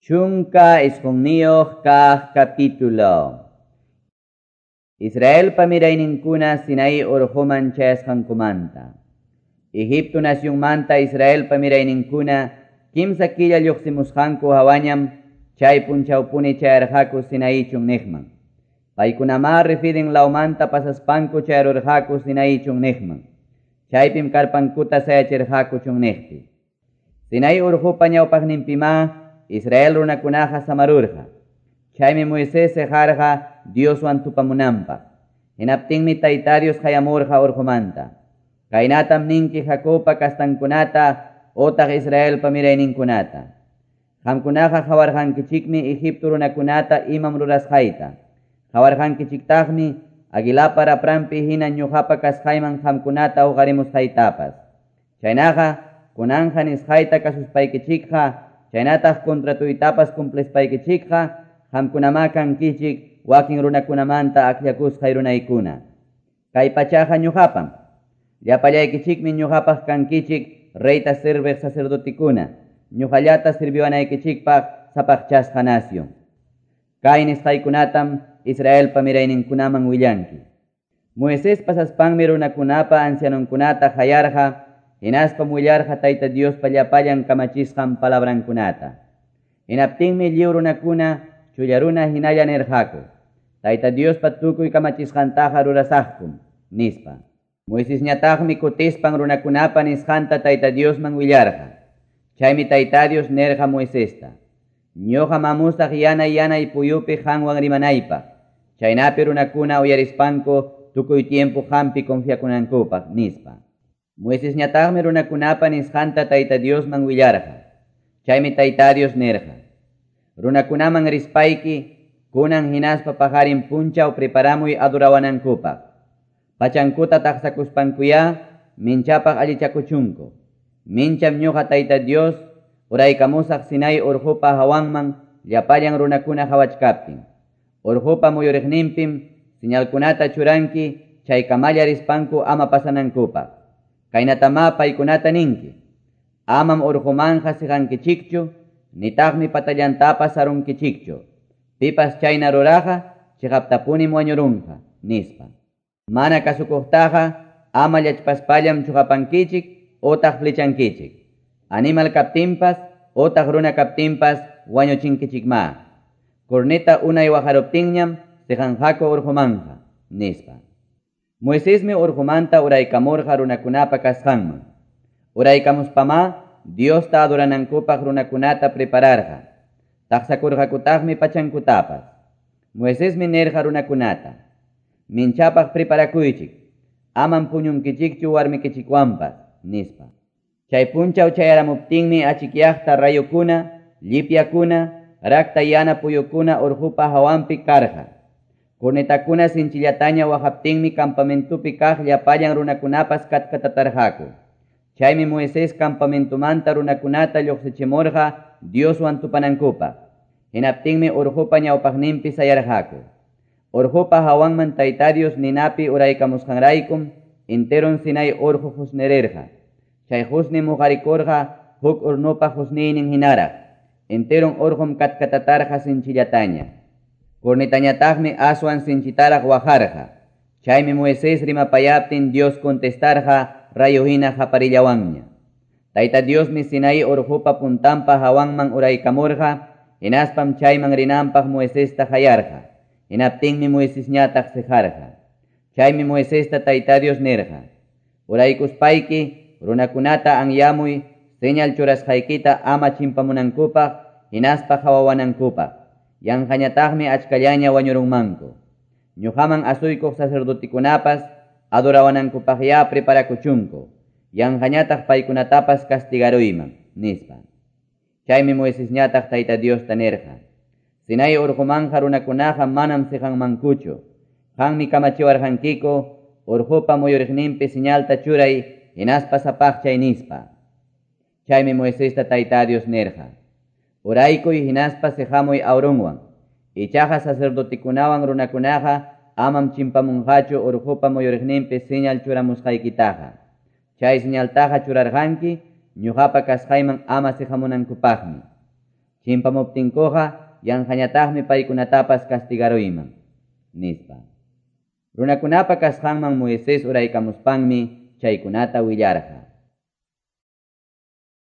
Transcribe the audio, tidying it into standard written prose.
Chunka isqunniyoq kaq capítulo. Israel pamirayninkuna Sinai urquman chayasqankumanta. Egipto nacionmanta Israel pamirayninkuna kimsa killa lluqsimusqanku hawañam chay punchawpuni chayarqaku Sinai chunniqman. Paykunama refiden lawmanta pasaspanku chayarurqaku Sinai chunniqman. Chaypim karpankuta sayachirqaku chunniqpi. Sinai urqupa ñawpaqninpima Israel runakunaqa samarurqa. Chaymi Moisés sejarqa Dioswan tupamunanpaq. Hinaptinmi Tayta Dios qayamurqa urqumanta. Kaynatam ninki Jacobpa kastankunata otaq Israel pamirayninkunata. Qamkunaqa qawarqankichikmi Egipto runakunata imam rurasqayta. Qawarqankichiktaqmi Aguilapa rapranpi hina ñuqapa kasqayman qamkunata uqarimusqaytapas. Chaynaqa kunanja nisqayta kasuspaykichikqa chaynataq kontratuytapas cumplispaykichikqa qamkunama kankichik wakin runakunamanta akllakusqay runaykuna. Kay pachaqa ñuqapam. Llapallaykichikmi ñuqapaq kankichik reyta sirviq sacerdotikuna. Ñuqallata sirviwanaykichikpaq sapaqchasqa nación. Kay nisqaykunatam Israel pamirayninkunaman willanki. Moisés pasaspanmi runakunapa ancianunkunata hayarqa hinaspam willarqa Tayta Diospa llapallan kamachisqan palabrankunata. Hinaptinmi lliw runakuna chullaruna hinalla nirqaku. Tayta Diospa tukuy kamachisqantaqa rurasaqkum nispa. Moisésñataqmi kutispan runakunapa nisqanta Tayta Diosman willarqa. Chaymi Tayta Dios nirqa Moisésta. Ñuqa mamusaq yanay puyupi qanwan rimanaypaq. Chaynapi runakuna uyarispanku tukuy tiempo qampi confiakunankupaq nispa. Moisésñataqmi runakunapa nisqanta Tayta Diosman willarqa. Chaymi Tayta Dios nirqa. Runakunaman rispayki kunan hinaspa pajarin punchaw preparamuy adorawanankupaq. Pachankuta taqsakuspankuya minchapaq allichakuchunku. Mincham ñuqa Tayta Dios uraykamusaq Sinai urqupa hawanman llapallan runakuna hawachkaptin. Urqupa muyuriqninpim señalkunata churanki chaykamalla rispanku ama pasanankupaq. Kaynatama paykunata ninki. Amam urqumanja siqankichikchu, nitaqmi patallantapas sarunkichikchu. Pipas chayna ruraqa chiqaptapunim wañurunqa, nispa. Mana kasukuqtaqa ama llachpaspallam chuqapankichik otaq flechankichik. Animal kaptinpas otaq runa kaptinpas wañuchinkichikma. Kurnita unay wajaruptinñam siqanqaku urqumanja, nispa. Moisésmi urqumanta uraykamurqa runakunapa kasqanman. Uraykamuspama Diosta adoranankupaq runakunata prepararqa. Taqsakurqakutaqmi pachankutapas. Moisésmi nirqa runakunata. Minchapaq preparakuychik. Aman puñunkichikchu warmikichikwanpas, nispa. Chay punchaw chayaramuptinmi achikyaqta rayukuna, llipyakuna, rakta yana puyukuna urqupa hawanpi karqa. Kurnitakuna sinchillataña waqaptinmi campamentupi kaq llapallan runakunapas katkatatarqaku. Chaymi Moisés campamentumanta runakunata lluqsichimurqa Dioswan tupanankupaq. Hinaptinmi urqupa ñawpaqninpi sayarqaku. Urqupa hawanman Tayta Dios ninapi uraykamusqanraykum enteron Sinai urqu husnirirqa. Chay husni muqarikurqa huk urnupa husniynin hinaraq. Enteron urqum katkatatarqa sinchillataña. Kurnitañataqmi aswan sinchitaraq wajarqa. Chaymi Moisés rimapayaptin Dios contestarqa rayuhina haparillawanña. Tayta Diosmi Sinai urqupa puntampa hawanman uraykamurqa, hinaspam chayman rinanpaq Moisésta hayarqa. Hinaptinmi Moisésñataq sejarqa. Chaymi Moisésta Tayta Dios nirqa. Uraykuspayki runakunata anyamuy señal churasqaykita ama chimpamunankupaq, hinaspa hawawanankupaq. Yanqañataqmi achkallaña wañurunmanku. Ñuqaman asuykuq sacerdotikunapas adorawanankupaqya preparakuchunku. Yanqañataq paykunatapas castigaruyman, nispa. Chaymi Moisésñataq Tayta Diosta nirqa. Sinai urqumanja runakunaqa manam siqanmankuchu. Qanmi kamachiwarqankiku urqupa muyuriqninpi señalta churay hinaspa sapaqchay nispa. Chaymi Moisésta Tayta Dios nirqa. Uraykuy hinaspa sejamuy aurunwan. Ichaqa sacerdotikunawan runakunaqa amam chimpamunqachu urqupa muyuriqninpi señal churamusqaykitaqa. Chay señaltaqa churarqanki ñuqapa kasqayman ama siqamunankupaqmi. Chimpamuptinkoqa yanqañataqmi paykunatapas castigaroyman, nispa. Runakunapa kasqanman Moisés uraykamuspanmi chaykunata willarqa.